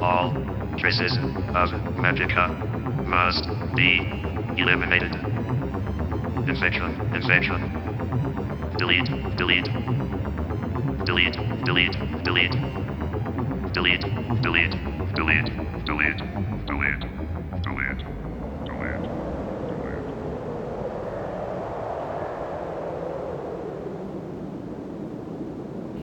All traces of Magica must be eliminated. Infection, infection. Delete, delete. Delete, delete, delete. Delete, delete, delete, delete, delete, delete.